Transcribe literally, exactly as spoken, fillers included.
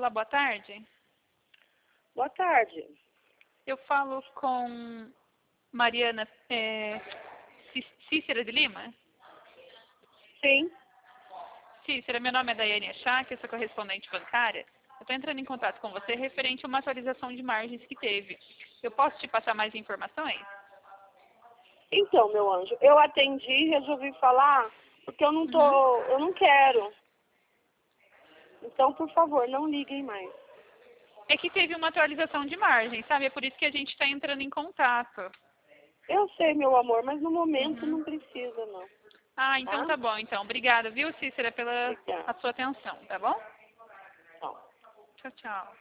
falar boa tarde? Boa tarde. Eu falo com Mariana é, Cícera de Lima? Sim. Cícera, meu nome é Daiane Achá, eu sou correspondente bancária. Eu estou entrando em contato com você referente a uma atualização de margens que teve. Eu posso te passar mais informações? Então, meu anjo, eu atendi e resolvi falar porque eu não tô, Uhum. eu não quero. Então, por favor, não liguem mais. É que teve uma atualização de margem, sabe? É por isso que a gente está entrando em contato. Eu sei, meu amor, mas no momento Uhum. não precisa, não. Ah, então Tá? tá bom. Então, obrigada, viu, Cícera, pela Obrigada. a sua atenção, tá bom? Tchau. Tchau, tchau.